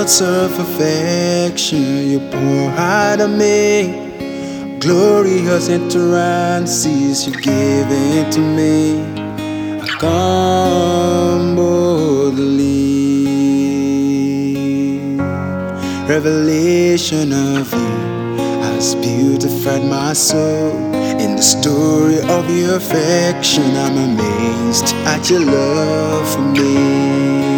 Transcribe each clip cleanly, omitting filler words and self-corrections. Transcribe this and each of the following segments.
Lots of affection you pour out of me. Glorious utterances you give it to me. I come boldly. Revelation of you has beautified my soul. In the story of your affection, I'm amazed at your love for me.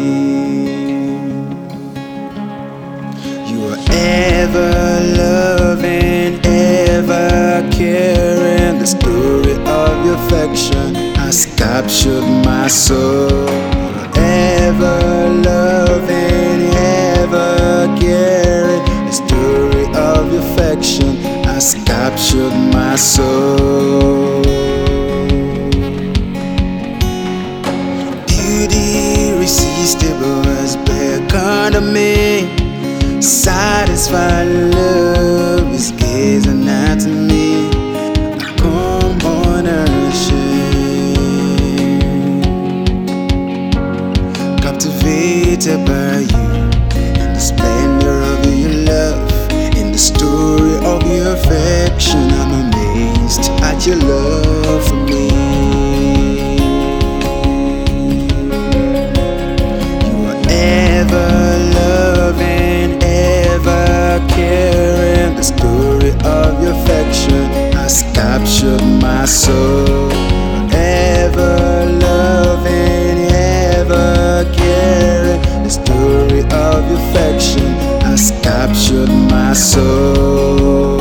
You are ever loving, ever caring. The story of your affection has captured my soul. Ever loving, ever caring. The story of your affection has captured my soul. Beauty irresistible has beckoned to me. Satisfied love is gazing at me. I come unashamed, captivated by you, in the splendor of your love, in the story of your affection. I'm amazed at your love for me. You are ever loving, ever caring. The story of your affection has captured my soul. Ever loving, ever caring. The story of your affection has captured my soul.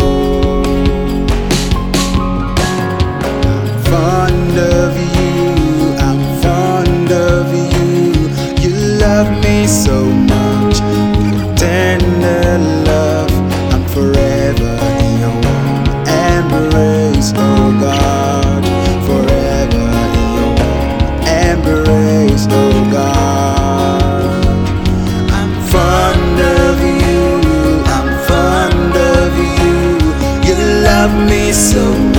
I'm fond of you, I'm fond of you. You love me so much with a tender love. I'm forever in your warm embrace, oh God. Forever in your warm embrace, oh God. I'm fond of you, I'm fond of you. You love me so much